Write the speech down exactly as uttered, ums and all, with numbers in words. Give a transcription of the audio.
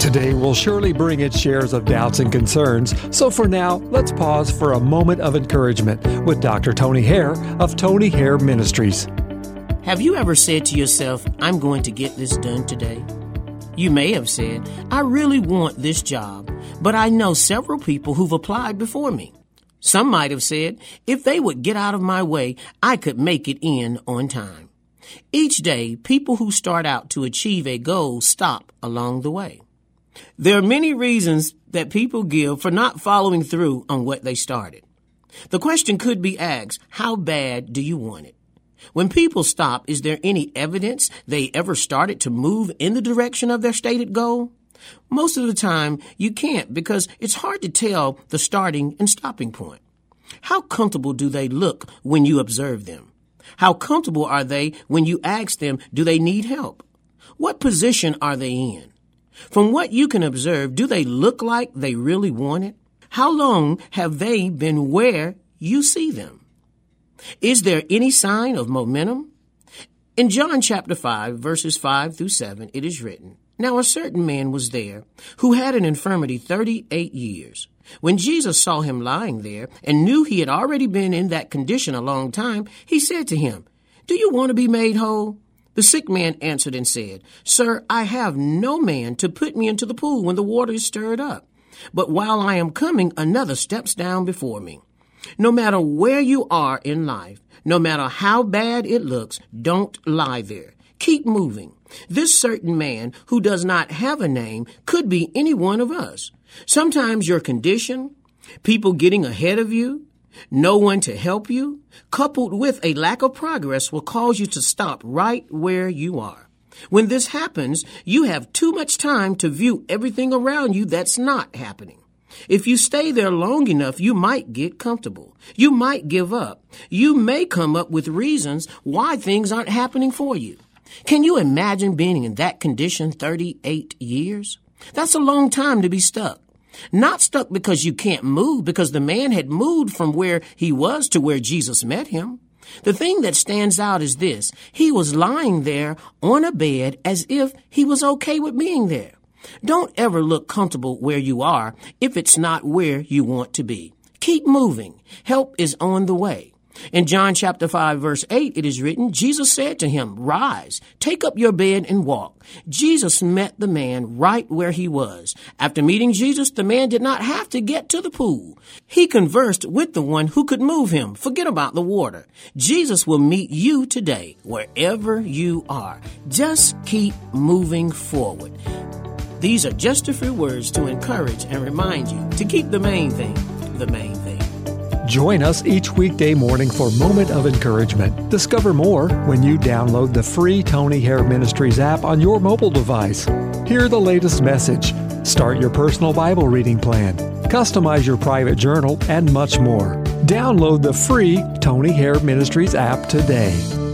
Today will surely bring its shares of doubts and concerns, so for now, let's pause for a moment of encouragement with Doctor Tony Hare of Tony Hare Ministries. Have you ever said to yourself, I'm going to get this done today? You may have said, I really want this job, but I know several people who've applied before me. Some might have said, if they would get out of my way, I could make it in on time. Each day, people who start out to achieve a goal stop along the way. There are many reasons that people give for not following through on what they started. The question could be asked, how bad do you want it? When people stop, is there any evidence they ever started to move in the direction of their stated goal? Most of the time, you can't because it's hard to tell the starting and stopping point. How comfortable do they look when you observe them? How comfortable are they when you ask them, do they need help? What position are they in? From what you can observe, do they look like they really want it? How long have they been where you see them? Is there any sign of momentum? In John chapter five, verses five through seven, it is written, Now a certain man was there who had an infirmity thirty-eight years. When Jesus saw him lying there and knew he had already been in that condition a long time, he said to him, Do you want to be made whole? The sick man answered and said, Sir, I have no man to put me into the pool when the water is stirred up. But while I am coming, another steps down before me. No matter where you are in life, no matter how bad it looks, don't lie there. Keep moving. This certain man who does not have a name could be any one of us. Sometimes your condition, people getting ahead of you, no one to help you, coupled with a lack of progress will cause you to stop right where you are. When this happens, you have too much time to view everything around you that's not happening. If you stay there long enough, you might get comfortable. You might give up. You may come up with reasons why things aren't happening for you. Can you imagine being in that condition thirty-eight years? That's a long time to be stuck. Not stuck because you can't move, because the man had moved from where he was to where Jesus met him. The thing that stands out is this. He was lying there on a bed as if he was okay with being there. Don't ever look comfortable where you are if it's not where you want to be. Keep moving. Help is on the way. In John chapter five, verse eight, it is written, Jesus said to him, Rise, take up your bed and walk. Jesus met the man right where he was. After meeting Jesus, the man did not have to get to the pool. He conversed with the one who could move him. Forget about the water. Jesus will meet you today, wherever you are. Just keep moving forward. These are just a few words to encourage and remind you to keep the main thing, the main thing. Join us each weekday morning for Moment of Encouragement. Discover more when you download the free Tony Hare Ministries app on your mobile device. Hear the latest message, start your personal Bible reading plan, customize your private journal, and much more. Download the free Tony Hare Ministries app today.